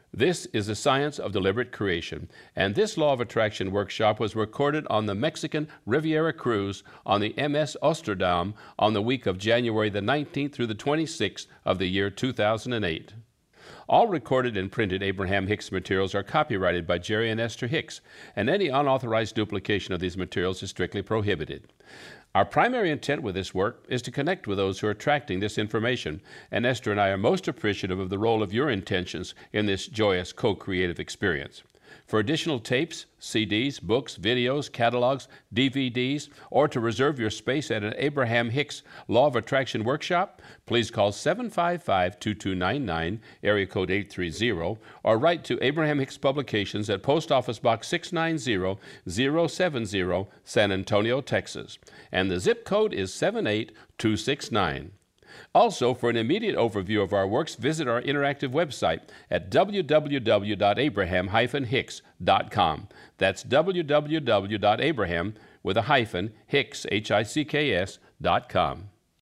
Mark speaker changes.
Speaker 1: This is the science of deliberate creation, and this law of attraction workshop was recorded on the Mexican Riviera cruise on the MS Osterdam on the week of January the 19th through the 26th of the year 2008. All recorded and printed Abraham Hicks materials are copyrighted by Jerry and Esther Hicks, and any unauthorized duplication of these materials is strictly prohibited. Our primary intent with this work is to connect with those who are attracting this information, and Esther and I are most appreciative of the role of your intentions in this joyous co-creative experience. For additional tapes, CDs, books, videos, catalogs, DVDs, or to reserve your space at an Abraham Hicks Law of Attraction workshop, please call 755-2299, area code 830, or write to Abraham Hicks Publications at Post Office Box 690070, San Antonio, Texas. And the zip code is 78269. Also, for an immediate overview of our works, visit our interactive website at www.abraham-hicks.com. That's www.abraham with a hyphen, Hicks, Hicks.com.